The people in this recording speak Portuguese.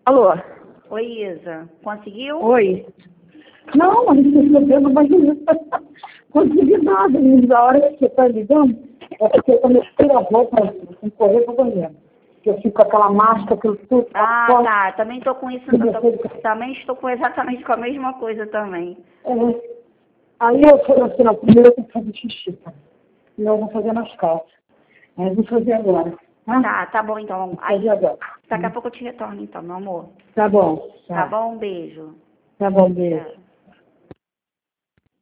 Alô? Oi, Isa. Conseguiu? Oi. Não, a gente recebeu no banheiro. Consegui nada, a hora que você está ligando, é porque eu comecei a roupa e correr para o banheiro. Eu fico com aquela máscara, aquilo tudo. Tá. Também estou com isso. Também estou com exatamente com a mesma coisa também. É. Aí eu falei assim, não, primeiro eu tenho que fazer xixi, tá? Senão eu vou fazer nas calças. Aí eu vou fazer agora. Tá bom então. Vou fazer agora. Daqui a pouco eu te retorno então, meu amor. Tá bom. Tá bom? Um beijo. Tá bom, beijo. Tchau.